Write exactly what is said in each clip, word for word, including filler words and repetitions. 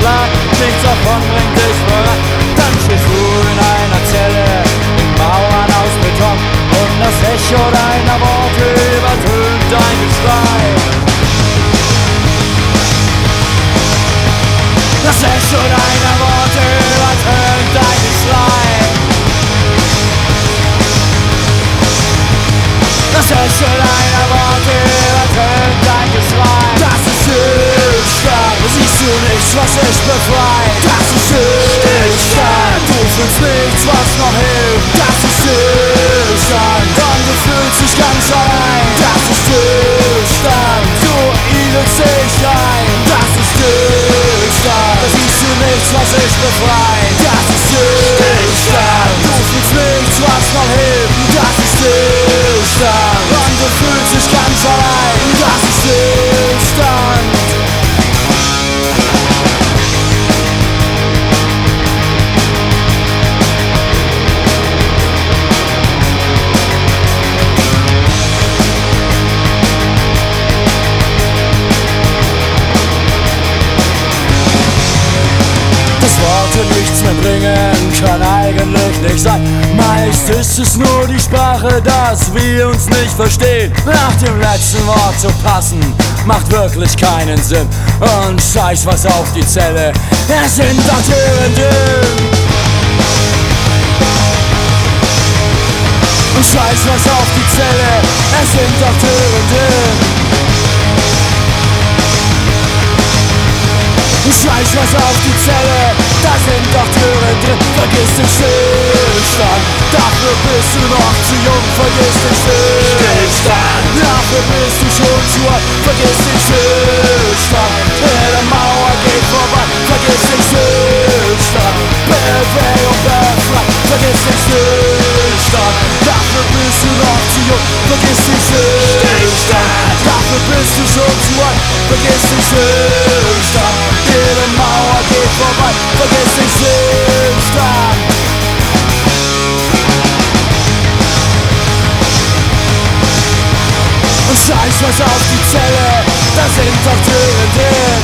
klar, nichts davon bringt dich voran. Dann stehst du in einer Zelle, mit Mauern aus Beton, und das Echo deiner Worte übertönt dein Geschrei. Das Echo deiner Worte übertönt dein Geschrei. Das Echo deiner Worte übertönt dein Geschrei. Das ist Stillstand, siehst du nichts, was dich befreit. Das ist Stillstand, du fühlst nichts, was noch hilft. Das ist Stillstand, und du fühlst dich ganz allein. Das ist Stillstand, du igelst dich ein. Das ist Stillstand, da siehst du nichts, was dich befreit. Das ist Stillstand, du fühlst nichts, was noch hilft. Das ist Stillstand, und du fühlst dich ganz allein. Das ist Stillstand. Dass Worte nichts mehr bringen, kann eigentlich nicht sein. Meist ist es nur die Sprache, dass wir uns nicht verstehen. Nach dem letzten Wort zu passen, macht wirklich keinen Sinn. Und scheiß was auf die Zelle, es sind doch Türen dünn. Und scheiß was auf die Zelle, es sind doch Türen dünn. Scheiß was auf die Zelle, da sind doch Türen drin. Vergiss den Stillstand, dafür bist du noch zu jung. Vergiss den Stillstand, dafür bist du schon zu alt. Vergiss den Stillstand, jede Mauer geht vorbei. Vergiss den Stillstand, Bewegung befreit. Vergiss den Stillstand, dafür bist du noch zu jung. Vergiss den Stillstand, dafür bist du schon zu alt. Vergiss den Stillstand, jede Mauer geht vorbei, vergiss den Stillstand. Und scheiß was auf die Zelle, da sind doch Türen drin.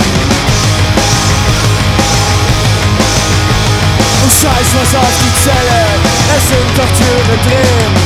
Und scheiß was auf die Zelle, es sind doch Türen drin.